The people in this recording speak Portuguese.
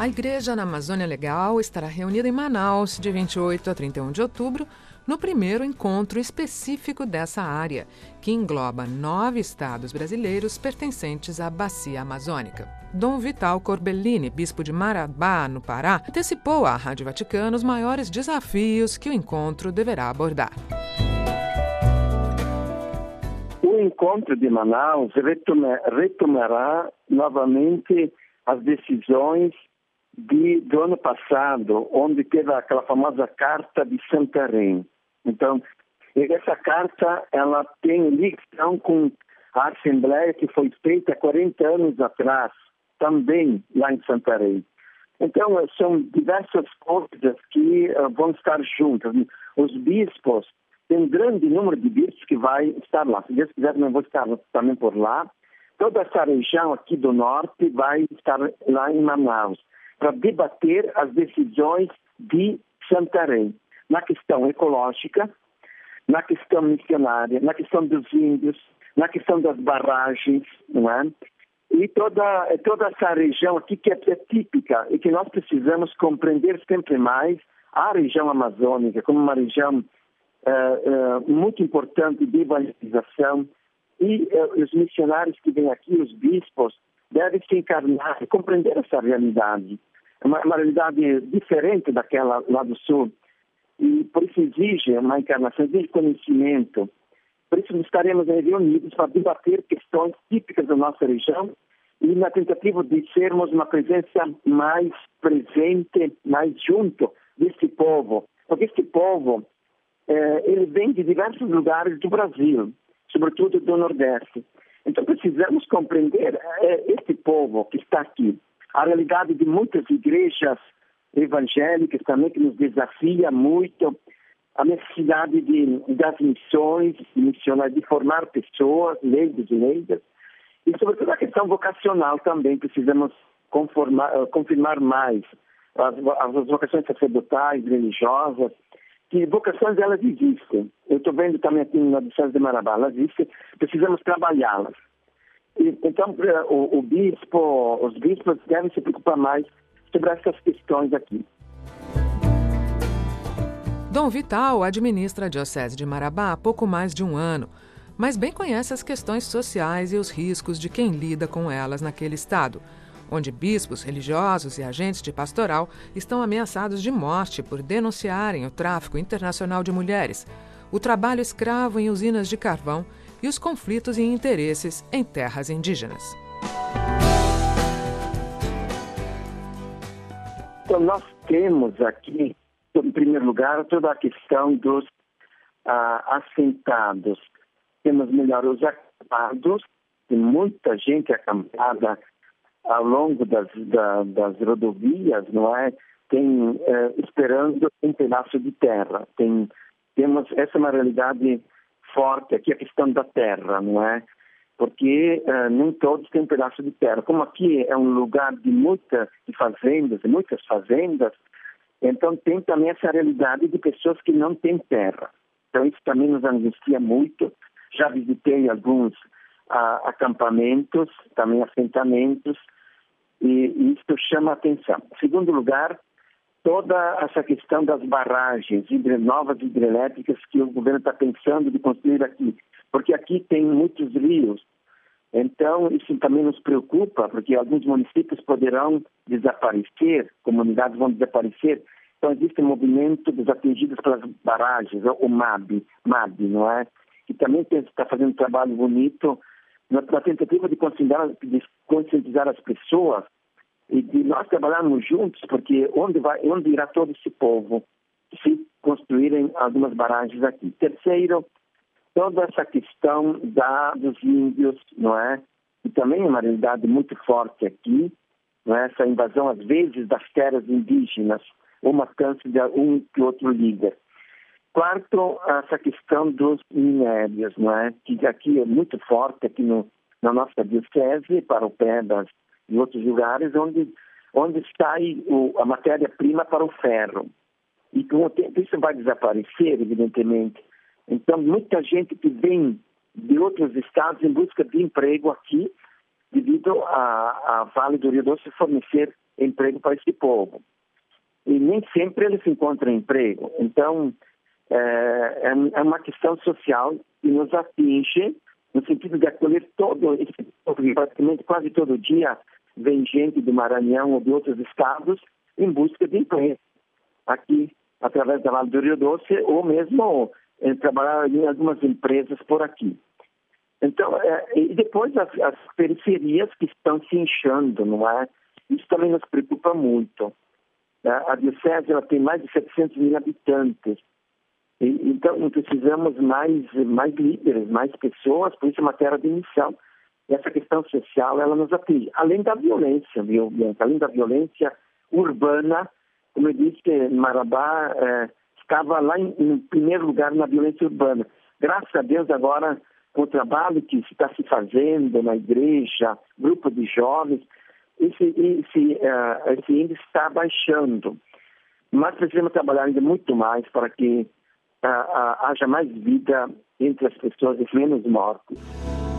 A Igreja na Amazônia Legal estará reunida em Manaus de 28 a 31 de outubro, no primeiro encontro específico dessa área, que engloba 9 estados brasileiros pertencentes à Bacia Amazônica. Dom Vital Corbellini, bispo de Marabá, no Pará, antecipou à Rádio Vaticano os maiores desafios que o encontro deverá abordar. O encontro de Manaus retomará novamente as decisões do ano passado, onde teve aquela famosa Carta de Santarém. Então, essa carta ela tem ligação com a Assembleia que foi feita 40 anos atrás, também lá em Santarém. Então, são diversas coisas que vão estar juntas. Os bispos, tem um grande número de bispos que vai estar lá. Se Deus quiser, eu vou estar também por lá. Toda essa região aqui do norte vai estar lá em Manaus para debater as decisões de Santarém, na questão ecológica, na questão missionária, na questão dos índios, na questão das barragens, não é? E toda essa região aqui que é típica e que nós precisamos compreender sempre mais a região amazônica como uma região muito importante de evangelização, e os missionários que vêm aqui, os bispos, devem se encarnar e compreender essa realidade. É uma realidade diferente daquela lá do sul. E por isso exige uma encarnação, exige conhecimento. Por isso estaremos reunidos para debater questões típicas da nossa região e na tentativa de sermos uma presença mais presente, mais junto desse povo. Porque este povo, ele vem de diversos lugares do Brasil, sobretudo do Nordeste. Então precisamos compreender este povo que está aqui. A realidade de muitas igrejas evangélicas também que nos desafia muito, a necessidade das missões, de formar pessoas, leigos e leigas, e sobretudo a questão vocacional também, precisamos confirmar mais as vocações sacerdotais, religiosas, que vocações elas existem. Eu estou vendo também aqui na Diocese de Marabá, elas existem, precisamos trabalhá-las. Então, os bispos devem se preocupar mais sobre essas questões aqui. Dom Vital administra a Diocese de Marabá há pouco mais de um ano, mas bem conhece as questões sociais e os riscos de quem lida com elas naquele estado, onde bispos, religiosos e agentes de pastoral estão ameaçados de morte por denunciarem o tráfico internacional de mulheres, o trabalho escravo em usinas de carvão e os conflitos e interesses em terras indígenas. Então, nós temos aqui, em primeiro lugar, toda a questão dos assentados. Temos melhor os acampados, tem muita gente acampada ao longo das rodovias, não é? Esperando um pedaço de terra. Essa é uma realidade forte aqui, a questão da terra, não é? Porque nem todos têm um pedaço de terra. Como aqui é um lugar de muitas fazendas, então tem também essa realidade de pessoas que não têm terra. Então isso também nos angustia muito. Já visitei alguns acampamentos, também assentamentos, e isso chama a atenção. Em segundo lugar, toda essa questão das barragens, novas hidrelétricas que o governo está pensando de construir aqui, porque aqui tem muitos rios. Então, isso também nos preocupa, porque alguns municípios poderão desaparecer, comunidades vão desaparecer. Então, existe um movimento dos atingidos pelas barragens, o MAB, não é? Que também está fazendo um trabalho bonito na tentativa de conscientizar as pessoas e de nós trabalharmos juntos, porque onde irá todo esse povo se construírem algumas barragens aqui. Terceiro, toda essa questão dos índios, não é? E também é uma realidade muito forte aqui, não é? Essa invasão, às vezes, das terras indígenas, ou matança de um que outro líder. Quarto, essa questão dos minérios, não é? Que aqui é muito forte, aqui na nossa diocese, para o pé de outros lugares, onde sai a matéria-prima para o ferro. E com o tempo isso vai desaparecer, evidentemente. Então, muita gente que vem de outros estados em busca de emprego aqui devido a Vale do Rio Doce fornecer emprego para esse povo. E nem sempre eles encontram emprego. Então, é uma questão social que nos atinge, no sentido de acolher todo esse povo. Praticamente quase todo dia vem gente do Maranhão ou de outros estados em busca de emprego aqui, através da Vale do Rio Doce, ou mesmo trabalhar em algumas empresas por aqui. Então, e depois as periferias que estão se inchando, não é? Isso também nos preocupa muito. A Diocese ela tem mais de 700 mil habitantes. Então, precisamos mais líderes, mais pessoas, por isso é uma terra de missão. E essa questão social, ela nos atinge. Além da violência, viu, Bianca? Além da violência urbana, como eu disse, Marabá estava lá em primeiro lugar na violência urbana. Graças a Deus, agora, com o trabalho que está se fazendo na igreja, grupo de jovens, esse índice está baixando. Mas precisamos trabalhar ainda muito mais para que haja mais vida entre as pessoas e menos mortes.